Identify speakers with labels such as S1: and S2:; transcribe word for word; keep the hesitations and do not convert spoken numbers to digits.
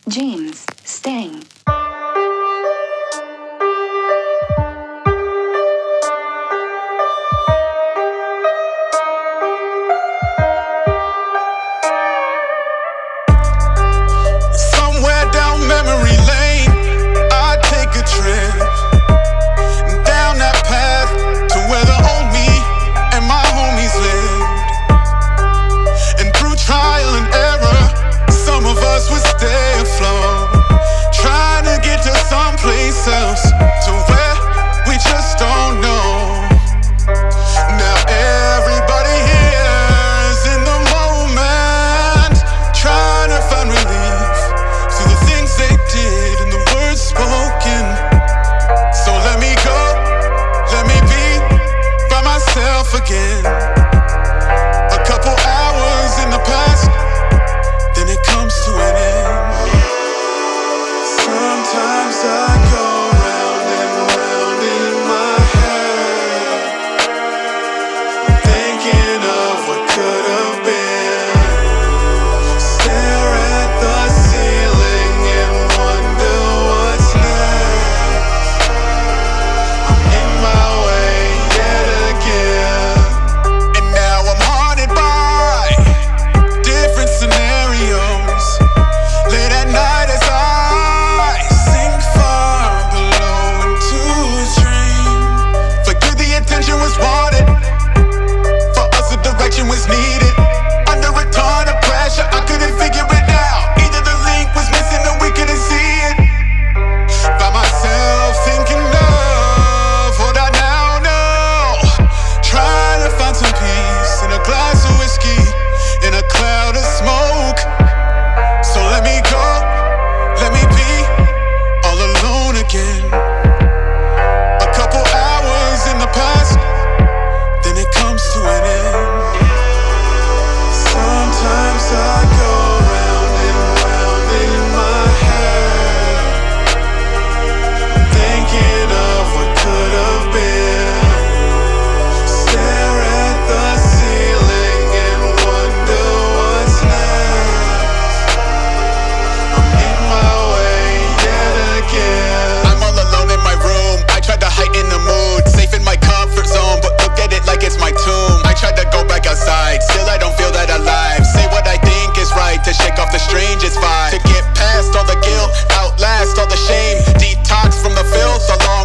S1: James Stang.
S2: Somewhere down memory lane, I take a trip down that path to where the old me and my homies lived. And through trial and error, some of us would stay afloat, trying to get to someplace else, to where we just don't know. Now everybody here is in the moment, trying to find relief through the things they did and the words spoken. So let me go, let me be by myself again. A couple hours in the past, then it comes to an end. Sometimes I go round and round in my head, thinking of what could have been. Stare at the ceiling and wonder what's next. I'm in my way yet again, and now I'm haunted by different scenarios. Late at night as I sink far below into a dream. Forget the attention was wanted, for us the direction was needed. Under a ton of pressure, I couldn't figure it out. Either the link was missing or we couldn't see it. By myself thinking of what I now know, trying to find some peace in a glass of whiskey, in a cloud of smoke. So let me go, let me be all alone again. A couple hours in the past, then it comes to an end. Sometimes I go round and round in my head, thinking of what could have been. Stare at the ceiling and wonder what's next. I'm in my way yet again. I'm all alone in my room, I tried to heighten the mood, safe in my comfort zone, but look at it like it's my tomb. I tried to go back outside, still I don't feel that alive. Say what I think is right, to shake off the strangest vibe, to get past all the guilt, outlast all the shame, detox from the filth along